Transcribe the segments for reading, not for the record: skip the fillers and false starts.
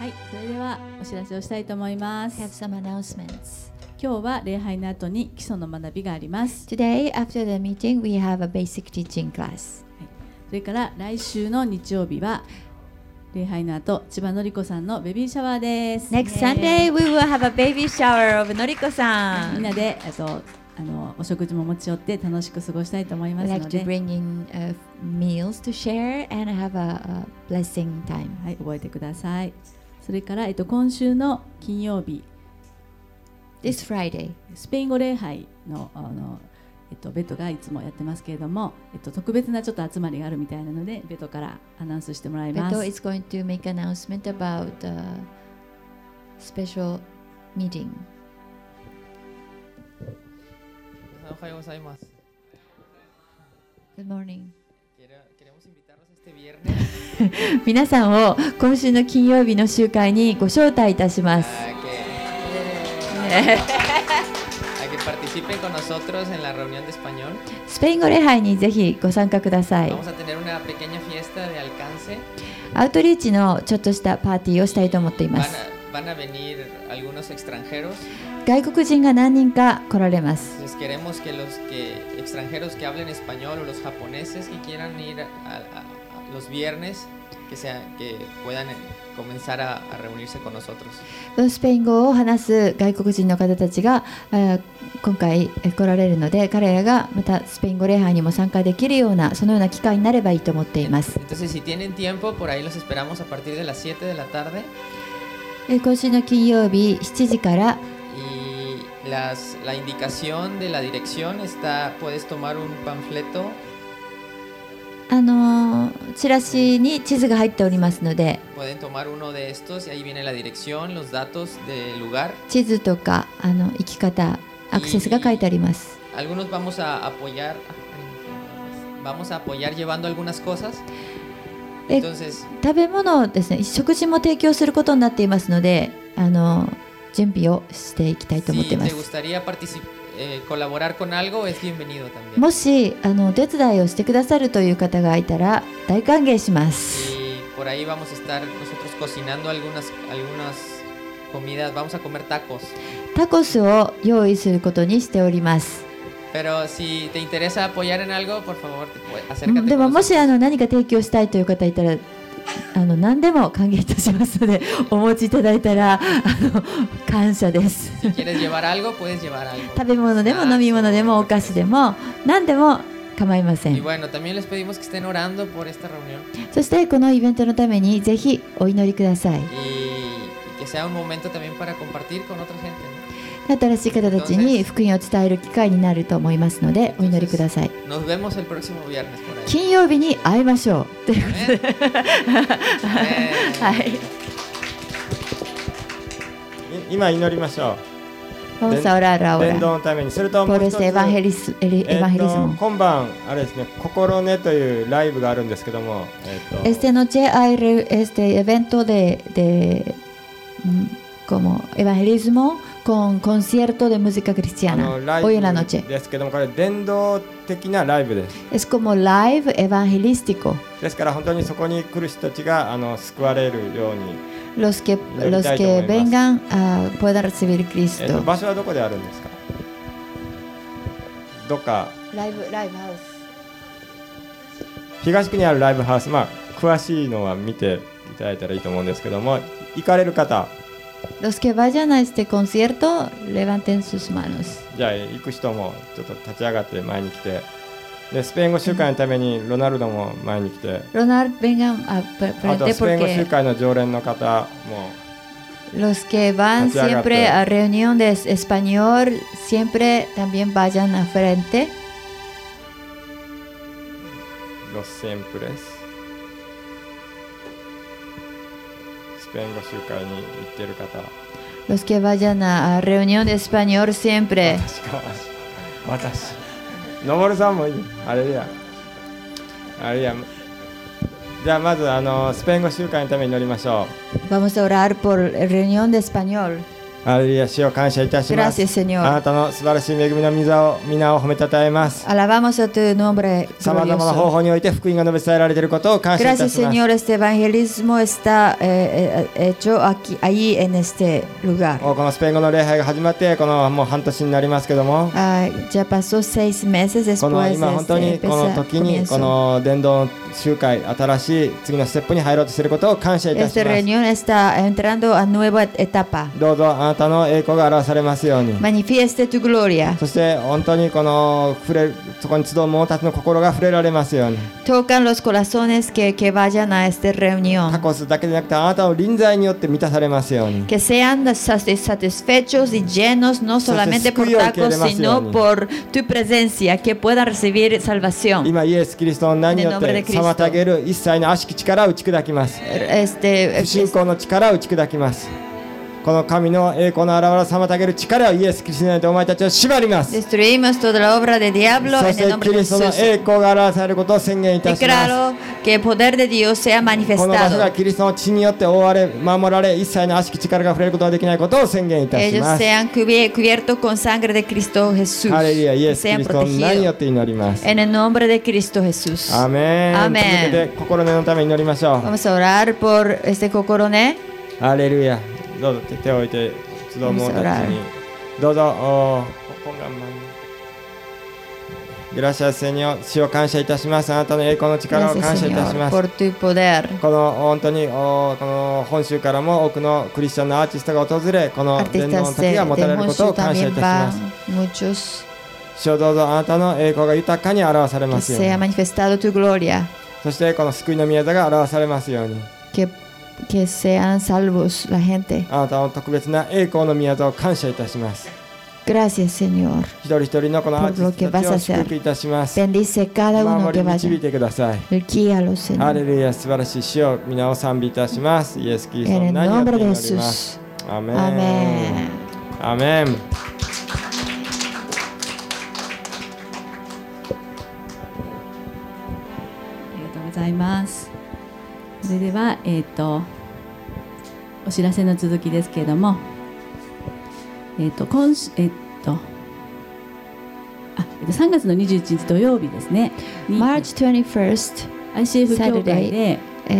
はい、それではお知らせをしたいと思います。 have some announcements. 今日は礼拝の後に基礎の学びがあります。 Today, after the meeting, we have a basic teaching class. それから来週の日曜日は礼拝の後、千葉のりこさんのベビーシャワーです。 Next Sunday, we will have a baby shower of Noriko-san. みんなでお食事も持ち寄って楽しく過ごしたいと思いま We'd す like の to で、 bring in meals to share and have a blessing time. はい、覚えてください。それから、今週の金曜日、 This Friday, スペイン語礼拝のベトがいつもやってますけれども、特別なちょっと集まりがあるみたいなので、ベトからアナウンスしてもらいます。 Beto is going to make an announcement about a special meeting. おはようございます。 Good morning. Queremos invitarlos este viernes 皆さんを今週の金曜日の集会にご招待いたします。 a que participen con nosotros en la reunión de español. スペイン語礼拝にぜひご参加ください。 Vamos a tener una pequeña fiesta de alcance. アウトリーチのちょっとしたパーティーをしたいと思っています。 Van a venir algunos extranjeros. 外国人が何人か来られます。 Entonces queremos que los extranjeros que hablen español o los japoneses que quieran ir a los viernes que puedan comenzar a reunirse con nosotros. スペイン語を話す外国人の方たちが今回来られるので、彼らがまたスペイン語礼拝にも参加できるようなそのような機会になればいいと思っています。 Entonces si tienen tiempo por ahí los esperamos a partir de las 7 de la tarde. 今週の金曜日7時から Y la indicación de la dirección puedes tomar un panfleto. チラシに地図が入っておりますので、 Pueden tomar uno de estos y ahí viene la dirección, los datos del lugar. 地図とか行き方、アクセスが書いてあります。 Algunos vamos a apoyar llevando algunas cosas. Entonces, 食べ物ですね、食事も提供することになっていますので、準備をしていきたいと思っていま si す。 te gustaría colaborar con algo, es bienvenido también. もしお手伝いをしてくださるという方がいたら大歓迎します。 Y por ahí vamos a estar nosotros cocinando algunas comidas. Vamos a comer tacos. タコスを用意することにしております。 Pero si te interesa apoyar en algo, por favor, acércate. でも con もし nosotros. 何か提供したいという方いたら何でも歓迎いたしますので、お持ちいただいたら感謝です。 Si quieres llevar algo, puedes llevar algo. 食べ物でも飲み物でもお菓子でも何でも構いませ Y ん。 bueno, también les pedimos que estén orando por esta reunión そしてこのイベントのためにぜひお祈りください。 y que sea un momento también para compartir con otra gente, ¿no? 新しい方たちに福音を伝える機会になると思いますので、お祈りください。 Nos vemos el próximo viernes por ahí. 金曜日に会いましょうということで、 はい。 今祈りましょ Vamos a orar う。伝 ahora 道のために。それとも por う一つ、 este evangelismo. 今晩あれですね、心根というライブがあるんですけども、 Esta noche hay este evento como evangelismo con concierto de música cristiana ラ hoy en la イブ noche. ですけども、これ伝道的なライブです。 Es como live evangelístico. ですから本当にそこに来る人たちが救われるように。 Los que vengan puedan recibir Cristo. 場所はどこであるんですか？どっか Live house. 東区にあるライブハウス、詳しいのは見ていただいたらいいと思うんですけども、行かれる方、 Los que vayan a este concierto levanten sus manos. じゃあ行く人もちょっと立ち上がって前に来て、でスペイン語集会のためにロナルドも前に来て、 Ronald, vengan a あと frente スペイン語集 porque 会の常連の方も los que van siempre a reunión de español siempre también vayan a frente. Los siempre スペイン語集会に行っている方、 Los que vayan a reunión de español siempre. 私のぼるさんもいい。あれやじゃあまずスペイン語集会のために祈りましょう。 Vamos a orar por reunión de español. ハレルヤ、主を感謝いたします。 Gracias, あ Señor. なたの素晴らしい恵みの皆を褒めたたえます。 Alabamos a tu nombre さまざまな方 glorioso. 法において福音が述べ伝えられていることを感謝いた Gracias, します。 Señor. Este evangelismo está hecho aquí, ahí en este lugar. このスペイン語の礼拝が始まってこのもう半年になりますけども、 Ya pasó 6 meses この después 今 de 本当に este この時にこ comienzo. の伝道集会、新しい次のステップに入ろうとしていることを感謝いたし Esta ます。 reunión está entrando a nueva etapa. どうぞあなたの栄光が表されますように。 Manifieste tu gloria. そして本当にこのそこに集う者たちの心が触れられますように。 Tocan los corazones que vayan a esta 過 reunión. 去数だけでなくてあなたの臨在によって満たされますように。 Que sean satisfechos y llenos no solamente por Entonces, tacos, sino Señor. por tu presencia, que puedan recibir salvación. 今イエス・キリストの名によって妨げる一切の悪しき力を打ち砕きます。 不信仰の力を打ち砕きます。この神の栄光の現れを妨げる力をイエス・キリストによってお前たちを縛ります。 Destruimos toda la obra del diablo そ en し el て nombre キ de リストの Jesús. 栄光が表されることを宣言いたします。 Declaro que el poder de Dios sea この場所が manifestado. キリストの血によって覆われ守られ一切の悪しき力が触れることができないことを宣言いたし Ellos ます。 sean cubiertos con sangre de Cristo Jesús. ハレルヤ、イエ Que ス・キ sean リストの名によ protegidos. って祈ります。 En el nombre de Cristo Jesús. アーメン。 アーメン続けて心根のために祈りましょう。 Vamos a orar por este cocorone. ハレルヤ。どうぞ手を置いて集う者たちにどうぞ本願前に。グラシアスセニョ、主を感謝いたします。あなたの栄光の力を Gracias, 感謝いたしま Señor, す。 por tu poder. この本当にこの本州からも多くのクリスチャンのアーティストが訪れ、この伝道の Artistas 時が持たれ de ることを Honshu 感謝い también たしま van す。 muchos. 主をどうぞあなたの栄光が豊かに表され Que ますように sea。manifestado tu gloria. そしてこの救いの宮座が表されますように。 Que sean salvos la gente. あなたの特別な栄光の宮座を感謝いたします。 Gracias, Señor. 一人一人のこのアーティストたちを祝福いたします。 Bendice cada uno 守 que り導い vaya. てください。 Guíalos, ハレ Señor. ルヤ、素晴らしい主を皆を賛美いたします。イエス・キリスト En の el 名によって nombre de 祈りま Jesús. す。アメン。 Amén. アメン。 ありがとうございます。それでは、お知らせの続きですけれども、今週、3月の21日土曜日ですね。に March 21st, ICF 協会で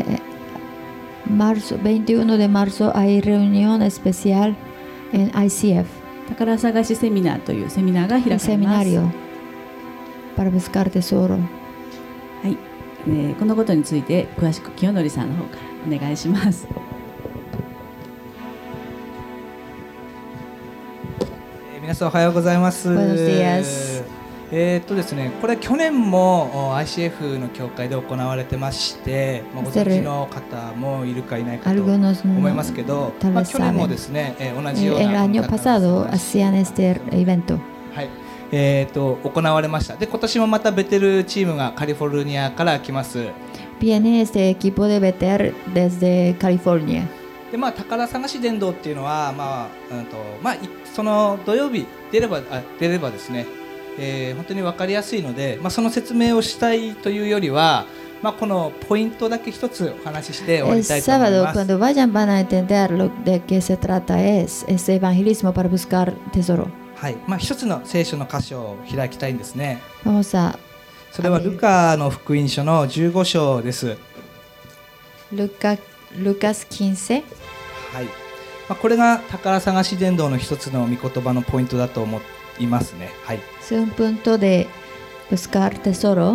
21 de marzo hay reunión especial en ICF. 宝探しセミナーというセミナーが開かれ Un ます。 seminario para buscar tesoro. はい、このことについて詳しく清則さんの方からお願いします。 皆さんおはようございます。 Buenos días. ですね、これは去年も ICF の教会で行われてまして、ご存知の方もいるかいないかと Algunos 思いますけど、 tal vez 去年も saben. ですね、同じような El año パタ pasado ーンが hacían este evento. はい、行われました。で、今年もまたベテルチームがカリフォルニアから来ます。 Viene este equipo de Betel desde California. で、宝探し伝道っていうのは、その土曜日出ればですね、本当に分かりやすいので、その説明をしたいというよりは、このポイントだけ一つお話しして終わ El りたいと思い sábado, ます。 cuando vayan, van a entender de qué se trata. Es evangelismo para buscar tesoro. はい、一つの聖書の箇所を開きたいんですね。 Vamos a それはルカの福音書の15章です。 Lucas 15. はい、これが宝探し伝道の一つの御言葉のポイントだと思いますね。はい。 Es un punto de buscar tesoro はい。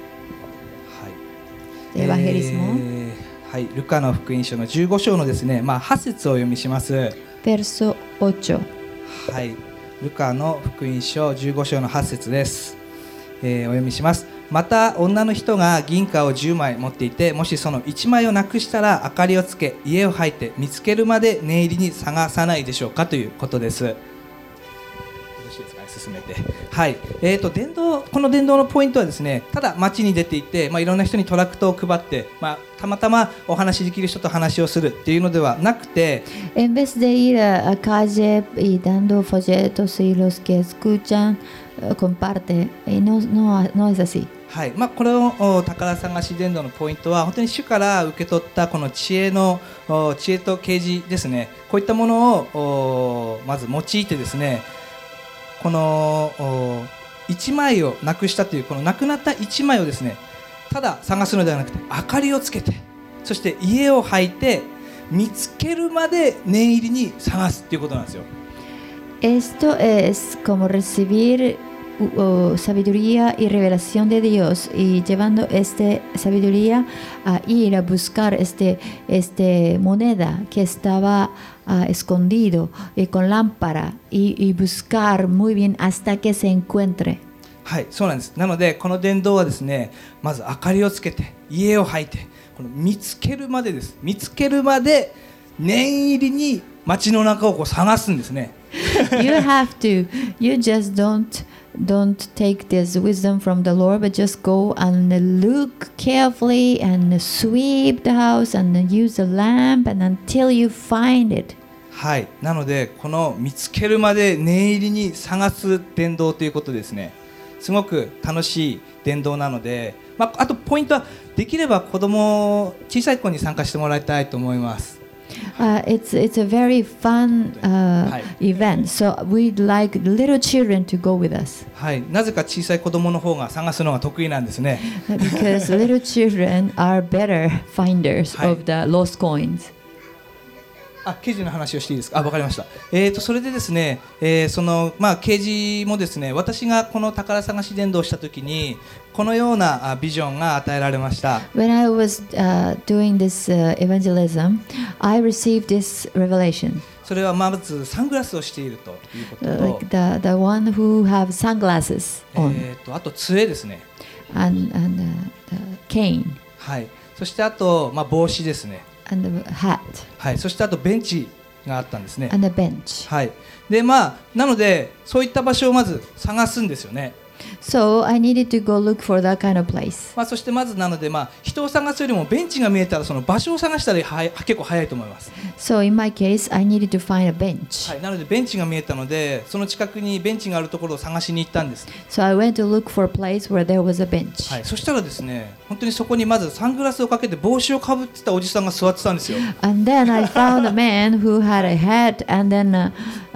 de evangelismo. はい、ルカの福音書の15章のですね、8節をお読みします。 Verso 8. はい、ルカの福音書15章の8節です。お読みします。また女の人が銀貨を10枚持っていて、もしその1枚をなくしたら明かりをつけ、家を入って見つけるまで念入りに探さないでしょうかということです。よろしいですかね、進めて。はい、この伝道のポイントはですね、ただ街に出ていて、いろんな人にトラクトを配って、たまたまお話しできる人と話をするっていうのではなくて、 En vez de ir a calle y dando folletos y los que escuchan comparte, y no es así. はい、これを宝探し伝道のポイントは本当に主から受け取ったこの知恵と啓示ですね。こういったものをまず用いてですね、この1枚をなくしたというこのなくなった1枚をですね、ただ探すのではなくて明かりをつけて、そして家を履いて見つけるまで念入りに探すということなんですよ。 Esto es como recibir sabiduría y revelación de Dios y llevando esta sabiduría a ir a buscar este moneda que estaba escondido con lámpara y buscar muy bien hasta que se encuentre. はい、そうなんです。なのでこの伝道はですね、まず明かりをつけて家を履いてこの見つけるまでです。見つけるまで念入りに街の中をこう探すんですね。 You just don't take this wisdom from the Lord, but just go and look carefully and sweep the house and use the lamp and until you find it. はい、なのでこの見つけるまで念入りに探す伝道ということですね。すごく楽しい伝道なので、あとポイントはできれば小さい子に参加してもらいたいと思います。 It's a very fun event, so we'd like little children to go with us. はい、なぜか小さい子供の方が探すのが得意なんですね。 Because little children are better finders of the lost coins. 掲示の話をしていいですか。わかりました。それでですね、その掲示もですね、私がこの宝探し伝道をしたときにこのようなビジョンが与えられました。 When I was doing this evangelism, I received this revelation. それはまずサングラスをしているということと、 like the one who have sunglasses on. あと杖ですね。 and the cane. はい。そしてあと帽子ですね。 And the hat. はい。そしてあとベンチがあったんですね。 And the bench. はい。でなのでそういった場所をまず探すんですよね。 So I needed to go look for that kind of place. そしてまずなので人を探すよりもベンチが見えたらその場所を探したら結構早いと思います。 So in my case, I needed to find a bench. はい。なのでベンチが見えたのでその近くにベンチがあるところを探しに行ったんです。 So I went to look for a place where there was a bench. はい。そしたらですね、本当にそこにまずサングラスをかけて帽子をかぶってたおじさんが座ってたんですよ。 And then I found a man who had a hat and then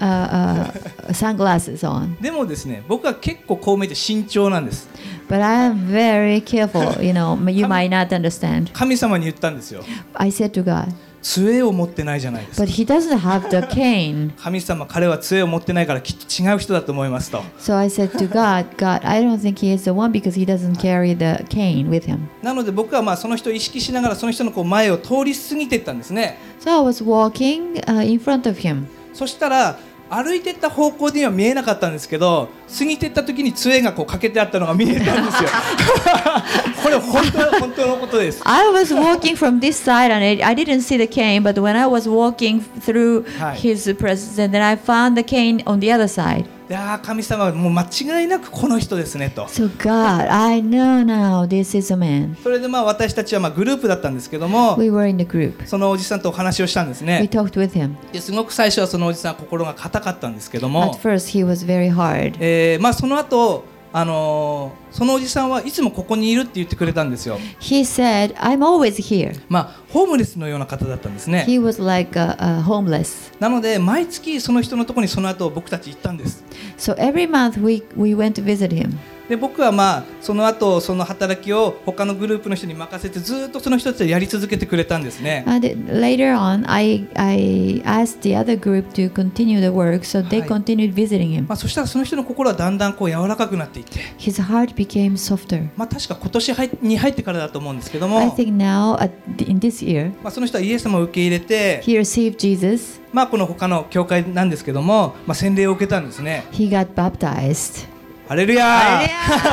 sunglasses on. でもですね、僕は結構こう見えて慎重なんです。 But I am very careful, you might not understand. 神様に言ったんですよ。 I said to God, 杖を持ってないじゃないですか。 But he doesn't have the cane. 神様、彼は杖を持ってないからきっと違う人だと思いますと。 So I said to God, I don't think he is the one because he doesn't carry the cane with him. なので僕はその人を意識しながらその人の前を通り過ぎていったんですね。 So I was walking in front of him. そしたら歩いていった方向には見えなかったんですけど、過ぎていった時に杖がかけてあったのが見えたんですよ。これ本当のことです。 I was walking from this side and I didn't see the cane, but when I was walking through his presence, and then I found the cane on the other side. いや神様はもう間違いなくこの人ですねと。 So God, I know now this is a man. それで私たちはグループだったんですけども、 We were in the group. そのおじさんとお話をしたんですね。 We talked with him. ですごく最初はそのおじさん心が硬かったんですけども、 At first he was very hard. その後そのおじさんはいつもここにいるって言ってくれたんですよ。 He said, I'm always here. ホームレスのような方だったんですね。 He was like homeless. なので毎月その人のところにその後僕たち行ったんです。 So every month we went to visit him. で僕はその後その働きを他のグループの人に任せてずっとその人たちでやり続けてくれたんですね。 And later on, I asked the other group to continue the work, so they continued visiting him. そしたらその人の心はだんだん柔らかくなっていって、 His heart became softer. 確か今年に入ってからだと思うんですけども、 I think now in this year, その人はイエス様を受け入れて、 he received Jesus. この他の教会なんですけども、洗礼を受けたんですね。 He got baptized. ハレルヤー。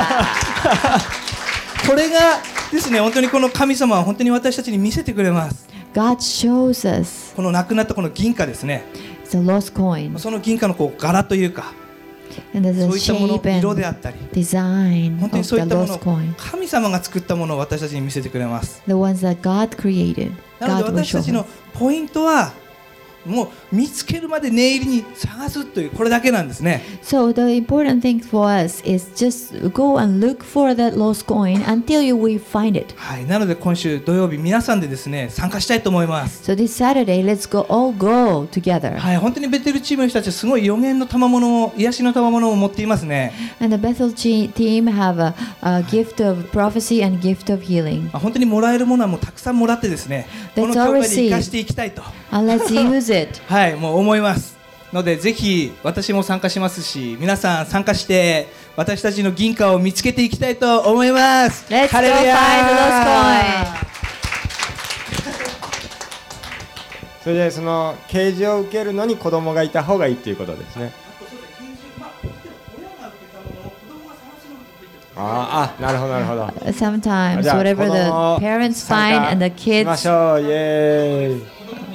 これがですね、本当にこの神様は本当に私たちに見せてくれます。 God shows us. この亡くなったこの銀貨ですね。 It's a lost coin. その銀貨の柄というか、 And there's そう a いったもの、 shape 色 and であったり、 design 本当 of に the そういったもの lost coin. 神様が作ったものを私たちに見せてくれます。 The ones that God created. なので God will 私た show ちの us. ポイントはもう見つけるまで念入りに探すというこれだけなんですね。 So the important thing for us is just go and look for that lost coin until we find it. はい、なので今週土曜日皆さんでですね参加したいと思います。 So this Saturday, let's all go together. はい、本当にベテルチームの人たちはすごい予言の賜物を癒しの賜物を持っていますね。 And the Bethel team have a gift of prophecy and gift of healing. 本当にもらえるものはもうたくさんもらってですね、この教会で生かしていきたいと。 And let's use it. はい、もう思いますので、ぜひ私も参加しますし、皆さん参加して私たちの銀貨を見つけていきたいと思います。 Let's go find the lost coin. それでその啓示を受けるのに子供がいた方がいいということですね。なるほどなるほど。 Sometimes whatever the parents find and the kids. しましょう。イエーイ。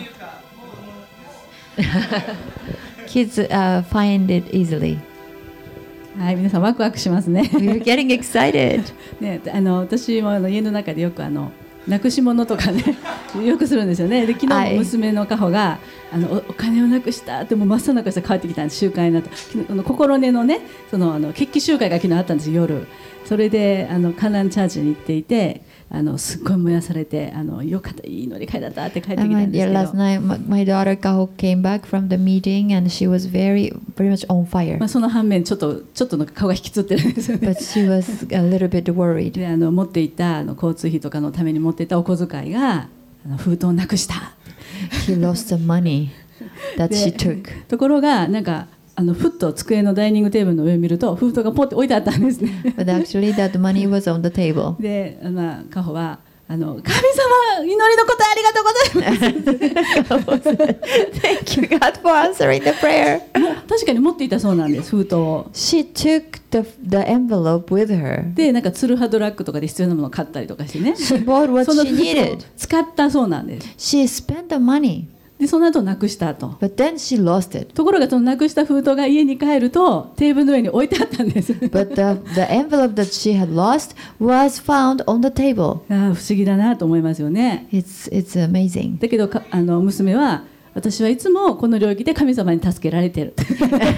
Kids find it easily. はい、皆さんワクワクしますね。 We're getting excited. ね、私も家の中でよくなくし物とかねよくするんですよね。で昨日も娘のカホがお金をなくしたってもう真っ青な顔して帰ってきたんです。集会の後、心根のね決起集会が昨日あったんですよ、夜。それでカナンチャーチに行っていて、すっごい燃やされてよかった、いい乗り換えだったって帰ってきたんですけど。 Last night my daughter Kaho came back from the meeting and she was very much on fire. その反面ちょっとの顔が引きつってるんですよね。 But she was a little bit worried. で持っていた交通費とかのために持っていたお小遣いが封筒をなくした。 She lost the money that she took. ところがなんかふっと机のダイニングテーブルの上を見ると封筒がポッて置いてあったんですね。 But actually that money was on the table. で、カホは神様祈りの答えありがとうございます。 Thank you God for answering the prayer. 確かに持っていたそうなんです、封筒を。 She took the envelope with her. でなんかツルハドラッグとかで必要なものを買ったりとかしてね。 She bought what she needed. 使ったそうなんです。 She spent the money. でその後なくしたと。 But then she lost it. ところがそのなくした封筒が家に帰るとテーブルの上に置いてあったんです。 But the envelope that she had lost was found on the table. 不思議だなと思いますよね。 It's amazing. だけど娘は私はいつもこの領域で神様に助けられてる。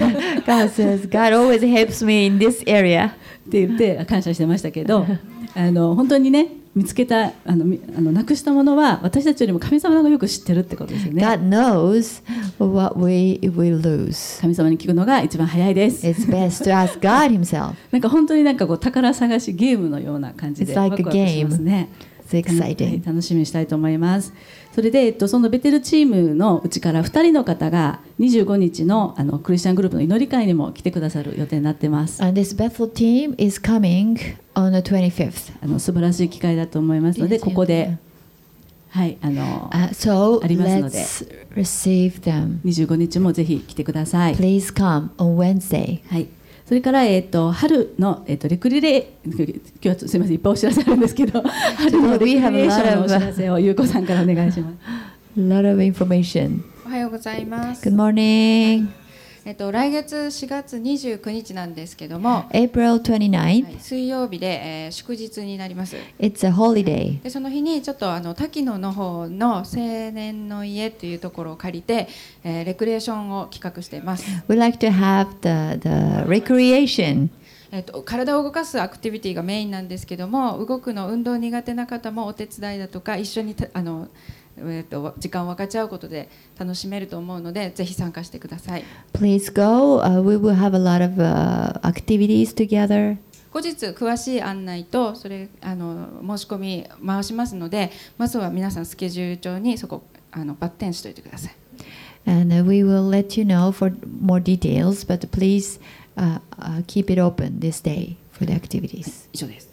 God says God always helps me in this area. って言って感謝してましたけど、本当にね。見つけたなくしたものは私たちよりも神様がよく知ってるってことですよね。 God knows what we will lose. 神様に聞くのが一番早いです。 It's best to ask God Himself. なんか本当になんか宝探しゲームのような感じでワクワクしますね。 It's exciting. 楽しみにしたいと思います。それで、そのベテルチームのうちから2人の方が25日のクリスチャングループの祈り会にも来てくださる予定になっています。 And this Bethel team is coming on the 25th. 素晴らしい機会だと思いますので、ここで、はい、 so ありますので、 let's receive them. 25日もぜひ来てください。 Please come on Wednesday. はい。それから、春の、レクリレ今日はすみませんいっぱいお知らせあるんですけど春のレクリレーションのお知らせをゆうこさんからお願いします。 A lot of information. おはようございます。 Good morning. 来月4月29日なんですけども、 April 29th. 水曜日で、祝日になります。 It's a holiday. でその日にちょっと滝野の方の青年の家というところを借りて、レクリエーションを企画しています。 We like to have the recreation. 体を動かすアクティビティがメインなんですけども、動くの運動苦手な方もお手伝いだとか一緒に時間を分かち合うことで楽しめると思うので、ぜひ参加してください。 Please go. We will have a lot of activities together. 後日詳しい案内と申し込み回しますので、まずは皆さんスケジュール帳にそこバッテンしておいてください。 And we will let you know for more details, but please keep it open this day for the activities. 以上です。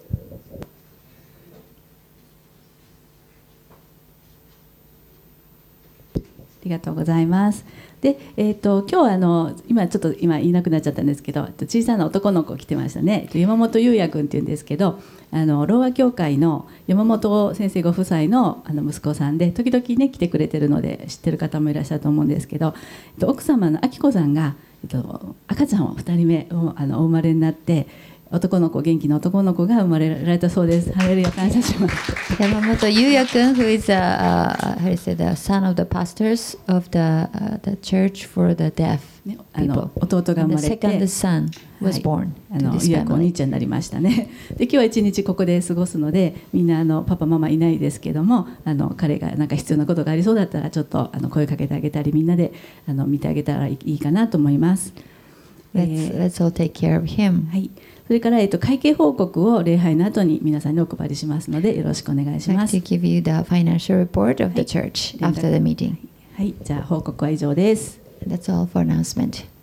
ありがとうございます。で、今日今言いなくなっちゃったんですけど、小さな男の子来てましたね。山本優也君っていうんですけど、ローア教会の山本先生ご夫妻の息子さんで、時々ね来てくれてるので知ってる方もいらっしゃると思うんですけど、奥様の明子さんが赤ちゃんを2人目をお生まれになって、 男の子、元気な男の子が生まれられたそうです。ハレルヤ、感謝します。 山本優也君 who is how do you say, the son of the pastors of the church for the deaf people. 弟が生まれて、 the second son was born to this 優也君お兄ちゃんになりましたね。で今日は一日ここで過ごすので、みんなパパママいないですけども、彼がなんか必要なことがありそうだったらちょっと声かけてあげたり、みんなで見てあげたらいいかなと思います。 Let's all take care of him. はい。それから、会計報告を礼拝の後に皆さんにお配りしますのでよろしくお願いします。 I'd like to give you the financial report of the church after the meeting. はい、じゃあ報告は以上です。 That's all for announcement.